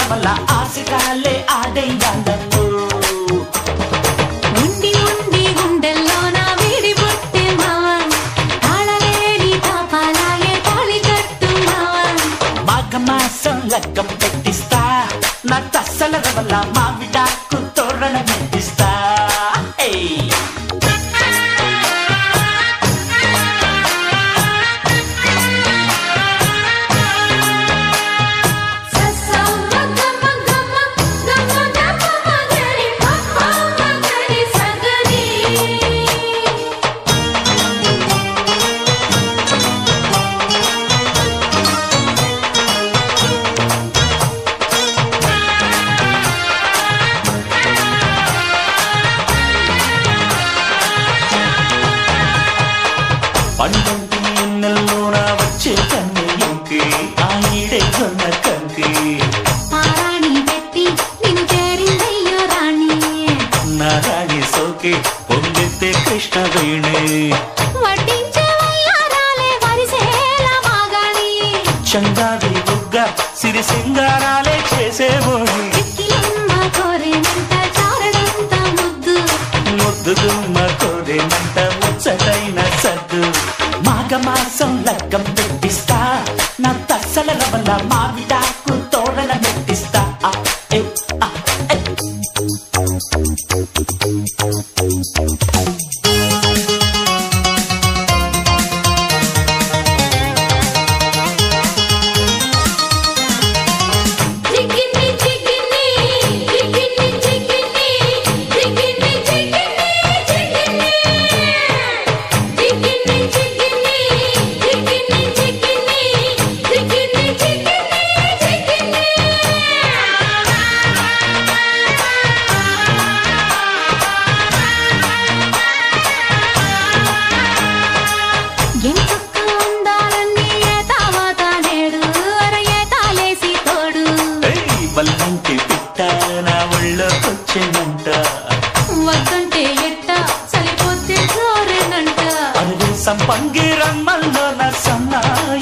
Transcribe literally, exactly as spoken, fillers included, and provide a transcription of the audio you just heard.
వల్ల ఆశగాలే ఆడేయాలను ఉండి ఉండి గుండెల్లో నా వీడి పుట్టే మావా తాళలేని తాపాలాగే తాళి కట్టు మావా మాఘమాసం లగ్గం పెట్టిస్తా నా తస్సల వల్ల మావిడాకు తోరణ పెట్టిస్తా పండంటి ఎన్నెల్లోన వచ్చే కన్నెంకి ఆయిడే కొన్న కంకి పారాణి పెట్టి నిన్ను చేరిందయ్యో రాణి నా రాణి సోకి పొందెత్తే కృష్ణవేణి వడ్డించే వయ్యారాలే వరిసేలా మాగాణి చంగాది బుగ్గ సిరి సింగారాలే చేసేబోని చిక్కిలమ్మ కోరేనంట చారడంత ముద్దు ముద్దుగుమ్మ కోరేనంట ముచ్చటైన సద్దు మాఘమాసం లగ్గం పెట్టిస్తా నా తస్సల వల్ల మావిడాకు తోరణ పెట్టిస్తా ఆ, ఏ, ఆ, ఏ. చికిని చికిని చికిని చికిని చికిని చికిని చికిని చికిని చికిని చికిని చికిని చికిని చికిని ఎంతక్క ఉండాలని ఏతావాత నేడు అర ఏతాలేసి తోడు ఏయ్, వల్లంటి పిట్ట నా ఒళ్ళోకొచ్చేనంట వద్దంటే ఎట్ట చలిపోతే జోరేనంట అరుగు సంపంగి రమ్మల్లో నా సన్నాయి